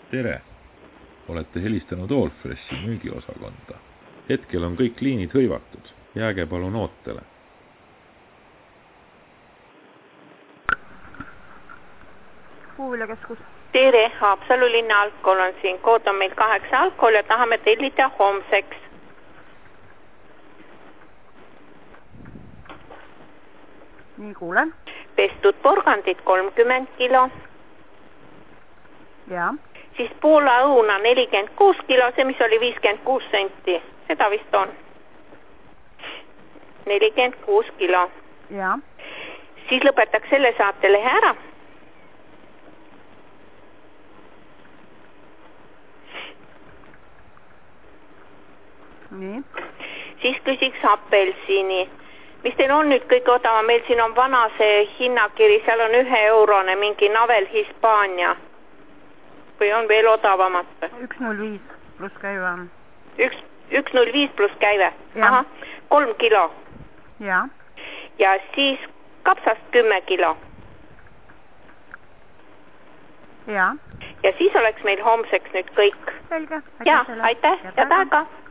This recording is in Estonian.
Tere! Olete helistanud Allfreshi müügiosakonda. Hetkel on kõik liinid hõivatud. Jääge palun ootele. Puuviljakeskus. Tere, Haapsalu linna alkohol on siin. Kood on meil 8 alkohol ja tahame tellida homseks. Nii, kuulen. Pestud porgandid 30 kilo. Ja. Siis Poola õuna 46 kilo, see mis oli 56 senti. Seda vist on. 46 kilo. Ja. Siis lõpetaks selle saatelehe ära. Nii. Siis küsiks apelsini. Mis teil on nüüd kõige odava? Meil siin on vana see hinnakiri, seal on 1 eurone mingi Navel Hispaania. Või on veel odavamat? 1,05 pluss käive on. 1,05 pluss käive? Ja. Aha, 3 kilo. Ja. Ja siis kapsast 10 kilo. Ja. Ja siis oleks meil homseks nüüd kõik. Selge. Ja, aitäh. Ja taega.